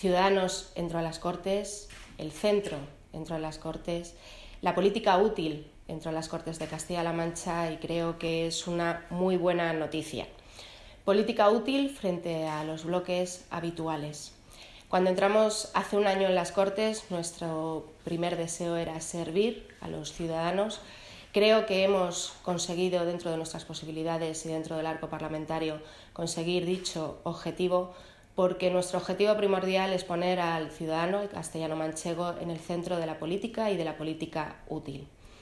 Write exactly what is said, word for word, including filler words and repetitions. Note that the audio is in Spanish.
Ciudadanos dentro de las Cortes, el centro dentro de las Cortes, la política útil dentro de las Cortes de Castilla-La Mancha, y creo que es una muy buena noticia. Política útil frente a los bloques habituales. Cuando entramos hace un año en las Cortes, nuestro primer deseo era servir a los ciudadanos. Creo que hemos conseguido, dentro de nuestras posibilidades y dentro del arco parlamentario, conseguir dicho objetivo, porque nuestro objetivo primordial es poner al ciudadano castellano-manchego en el centro de la política y de la política útil.